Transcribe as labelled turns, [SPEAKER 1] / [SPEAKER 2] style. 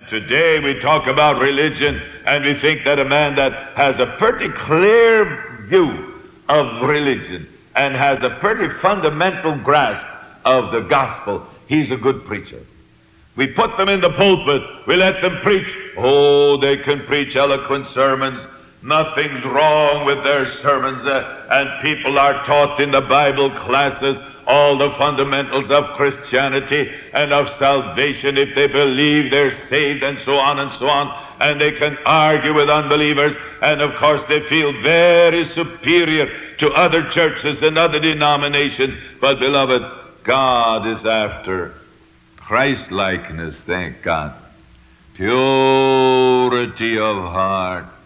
[SPEAKER 1] today we talk about religion, and we think that a man that has a pretty clear view of religion and has a pretty fundamental grasp of the gospel, he's a good preacher. We put them in the pulpit, we let them preach. Oh, they can preach eloquent sermons. Nothing's wrong with their sermons, and people are taught in the Bible classes all the fundamentals of Christianity and of salvation. If they believe, they're saved, and so on and so on. And they can argue with unbelievers, and of course they feel very superior to other churches and other denominations. But beloved, God is after Christ-likeness, thank God. Purity of heart.